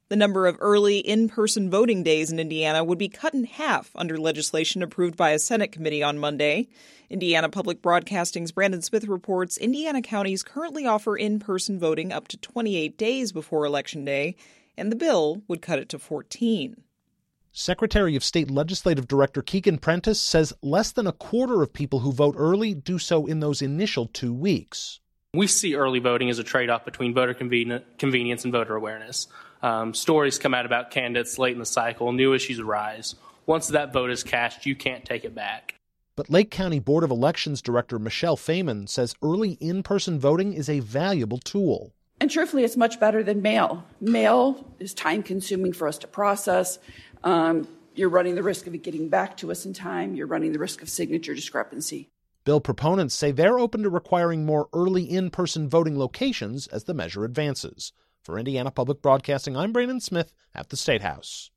The number of early in-person voting days in Indiana would be cut in half under legislation approved by a Senate committee on Monday. Indiana Public Broadcasting's Brandon Smith reports Indiana counties currently offer in-person voting up to 28 days before Election Day, and the bill would cut it to 14. Secretary of State Legislative Director Keegan Prentice says less than a quarter of people who vote early do so in those initial 2 weeks. We see early voting as a trade-off between voter convenience and voter awareness. Stories come out about candidates late in the cycle, new issues arise. Once that vote is cast, you can't take it back. But Lake County Board of Elections Director Michelle Feynman says early in-person voting is a valuable tool. And truthfully, it's much better than mail. Mail is time-consuming for us to process. You're running the risk of it getting back to us in time. You're running the risk of signature discrepancy. Bill proponents say they're open to requiring more early in-person voting locations as the measure advances. For Indiana Public Broadcasting, I'm Brandon Smith at the State House.